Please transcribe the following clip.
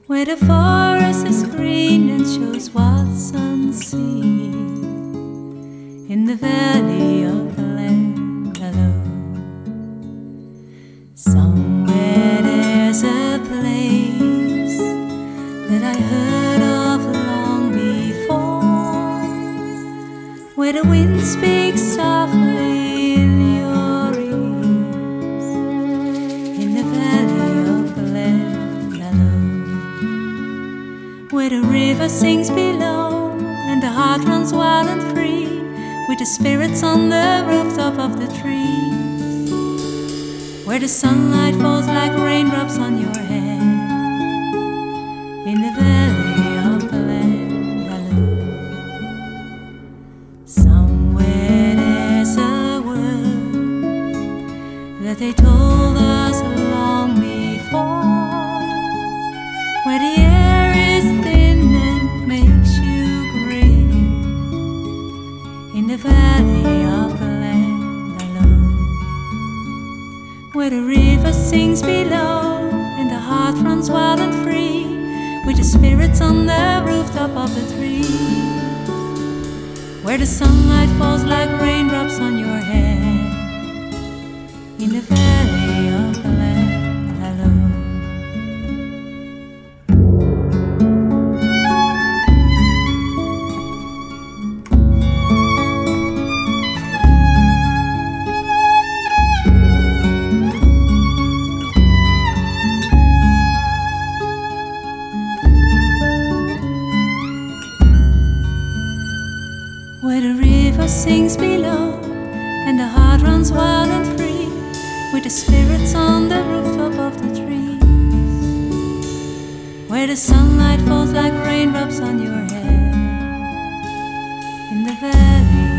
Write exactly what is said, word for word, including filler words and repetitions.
where the forest is green and shows what's unseen, in the valley of Glendalough. Somewhere there's a place that I heard of long before, where the wind speaks softly in your ears, in the valley of Glendalough, where the river sings below and the heart runs wild and free, with the spirits on the rooftop of the trees, where the sunlight falls like raindrops on your head, in the valley of Glendalough. Somewhere there's a word that they told us long before, where the air is thin and makes you grin, in the valley of Glendalough, where the river sings below and the heart runs wild and free, with the spirits on the rooftop of the trees, where the sunlight falls like raindrops on your head, in the valley of Glendalough. Where the river sings below and the heart runs wild and free, with the spirits on the rooftop of the trees, where the sunlight falls like raindrops on your head, in the valley